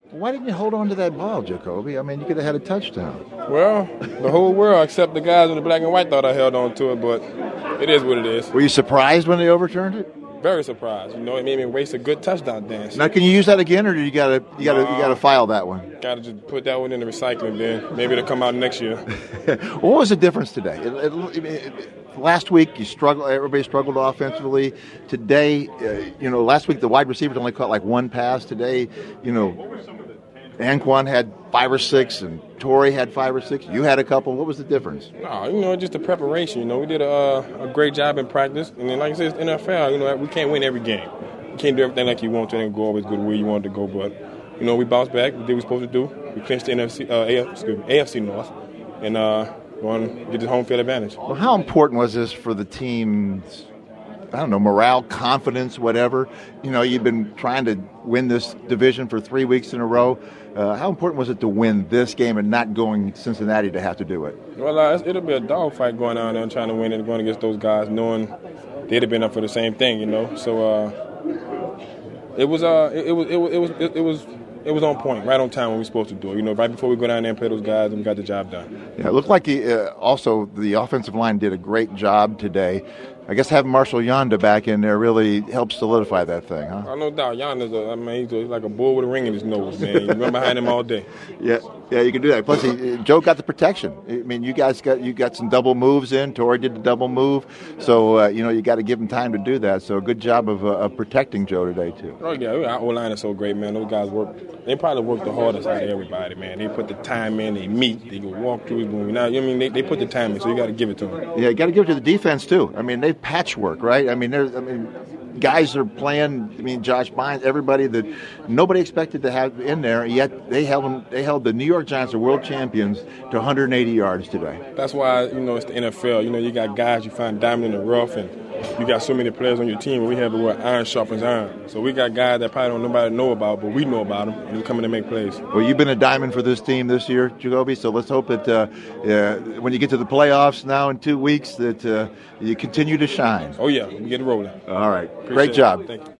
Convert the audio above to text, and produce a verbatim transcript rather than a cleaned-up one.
Why didn't you hold on to that ball, Jacoby? I mean, you could have had a touchdown. Well, the whole world, except the guys in the black and white, thought I held on to it, but it is what it is. Were you surprised when they overturned it? Very surprised. You know, it made me waste a good touchdown dance. Now, can you use that again, or do you got to you got to uh, you got to file that one? Got to just put that one in the recycling bin. Maybe it'll come out next year. What was the difference today? It, it, it, last week you struggled. Everybody struggled offensively. Today, uh, you know, last week the wide receivers only caught like one pass. Today, you know, Anquan had five or six, and Torrey had five or six. You had a couple. What was the difference? No, you know, just the preparation. You know, we did a, a great job in practice. And then, like I said, it's N F L. You know, we can't win every game. You can't do everything like you want to and go always good where you want to go. But, you know, we bounced back. We did what we were supposed to do. We clinched the N F C, uh, A F, excuse me, A F C North. And uh, going to get the home field advantage. Well, how important was this for the team's, I don't know, morale, confidence, whatever? You know, you've been trying to win this division for three weeks in a row. Uh, how important was it to win this game and not going Cincinnati to have to do it? Well, uh, it'll be a dogfight going on there and trying to win it, going against those guys, knowing they'd have been up for the same thing, you know. So uh, it was, uh, it, it was, it was, it was, it, it was. It was on point, right on time when we were supposed to do it. You know, right before we go down there and play those guys, and we got the job done. Yeah, it looked like he, uh, also the offensive line did a great job today. I guess having Marshall Yanda back in there really helps solidify that thing, huh? Oh, no doubt. Yanda's a, I mean, he's, a, he's like a bull with a ring in his nose, man. You run behind him all day. Yeah, yeah, you can do that. Plus, he, Joe got the protection. I mean, you guys got you got some double moves in. Torrey did the double move, so uh, you know you got to give him time to do that. So, good job of, uh, of protecting Joe today too. Oh yeah, our O-line is so great, man. Those guys work. They probably work the hardest out of everybody, man. They put the time in. They meet. They go walk through. Now, I mean, they, they put the time in, so you got to give it to them. Yeah, you got to give it to the defense too. I mean, they patchwork, right? I mean, there's, I mean, guys are playing. I mean, Josh Bynes, everybody that nobody expected to have in there. Yet they held them. They held the New York Giants, the world champions, to one hundred eighty yards today. That's why you know it's the N F L. You know, you got guys you find diamond in the rough, and you got so many players on your team. We have what iron sharpens iron. So we got guys that probably don't nobody know about, but we know about them, and they're coming to make plays. Well, you've been a diamond for this team this year, Jacoby. So let's hope that uh, uh, when you get to the playoffs now in two weeks, that uh, you continue to shine. Oh yeah, we get it rolling. All right, Appreciate great job. It. Thank you.